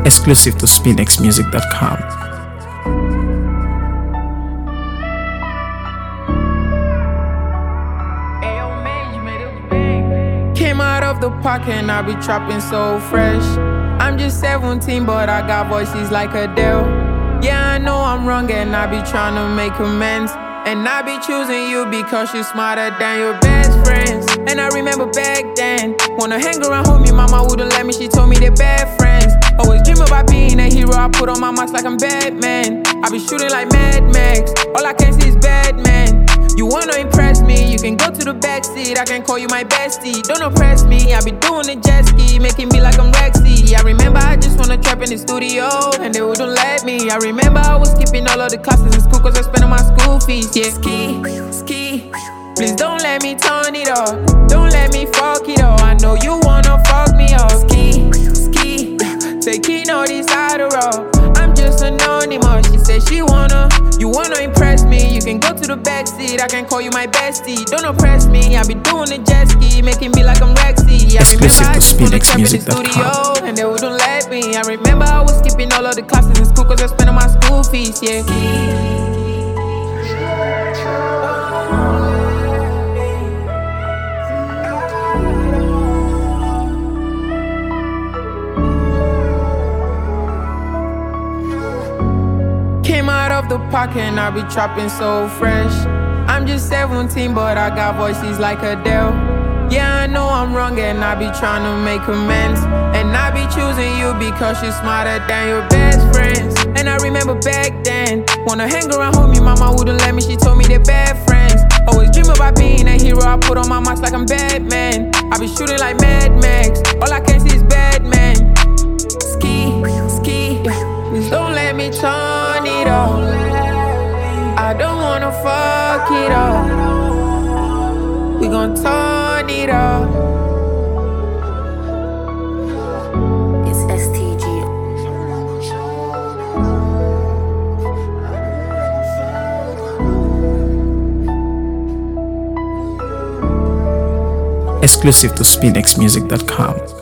Exclusive to SpinXmusic.com. Came out of the pocket and I be trapping so fresh. I'm just 17, but I got voices like Adele. Yeah, I know I'm wrong and I be trying to make amends. And I be choosing you because you're smarter than your best friends. And I remember back then, wanna hang around homie, mama wouldn't let me, she told me they're bad friends. Always dream about being a hero, I put on my mask like I'm Batman. I be shooting like Mad Max, all I can see is Batman. You wanna impress me, you can go to the backseat, I can call you my bestie. Don't oppress me, I be doing the jet ski, making me like I'm Rexy. I remember I just wanna trap in the studio, and they wouldn't let me. I remember I was skipping all of the classes in school cause I spent on my school fees. Yeah, ski, please don't let me turn it off. Don't let me fuck it up, I know you wanna fuck me up. Ski, taking all this Adderall, I'm just anonymous. She said you wanna impress me, you can go to the backseat, I can call you my bestie. Don't oppress me, I be doing the jet ski, making me like I'm Rexy. I remember I just wanna trap in the studio, and they wouldn't let me. I remember I was skipping all of the classes in school cause I spent on my school fees, yeah. Came out of the pocket and I be trapping so fresh. I'm just 17, but I got voices like Adele. Yeah, I know I'm wrong and I be trying to make amends. And I be choosing you because you're smarter than your best friends. And I remember back then, wanna hang around homie, mama wouldn't let me, she told me they're bad friends. Always dream about being a hero, I put on my mask like I'm Batman. I be shooting like Mad Max, all I can see is Batman. Ski, please don't let me turn it off. I don't wanna fuck it up. We gon' turn it up. It's STG. Exclusive to SpinXmusic.com.